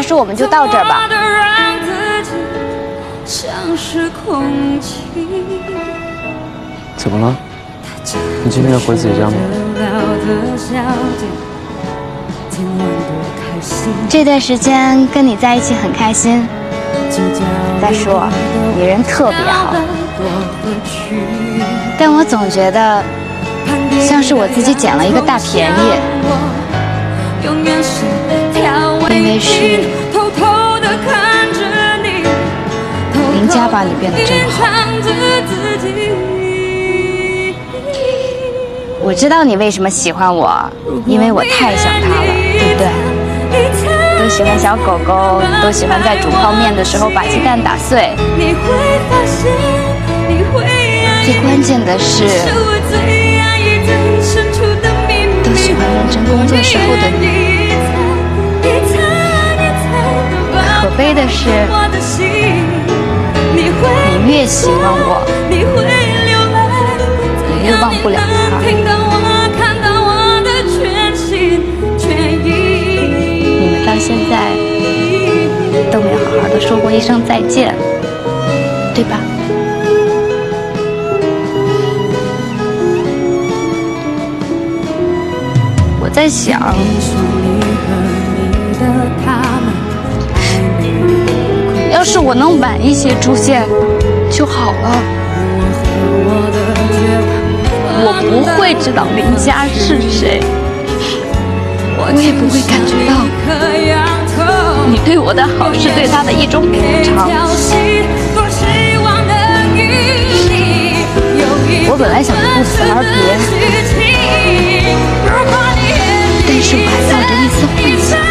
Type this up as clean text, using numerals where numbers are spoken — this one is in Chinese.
是我们就到这儿吧。 怎么了？你今天要回自己家吗？ 这段时间跟你在一起很开心。再说，你人特別好，但我总觉得像是我自己捡了一个大便宜，因为是林家把你变得真好。我知道你为什么喜欢我，因为我太像他了，对不对？都喜欢小狗狗，都喜欢在煮泡面的时候把鸡蛋打碎。最关键的是，都喜欢认真工作时候的你。可悲的是，你越喜欢我，你越忘不了他。到现在都没好好的说过一声再见，对吧？我在想，要是我能晚一些出现就好了，我不会知道林家是谁。我也不会感觉到你对我的好是对他的一种补偿。我本来想着不辞而别，但是我还抱着一丝幻想。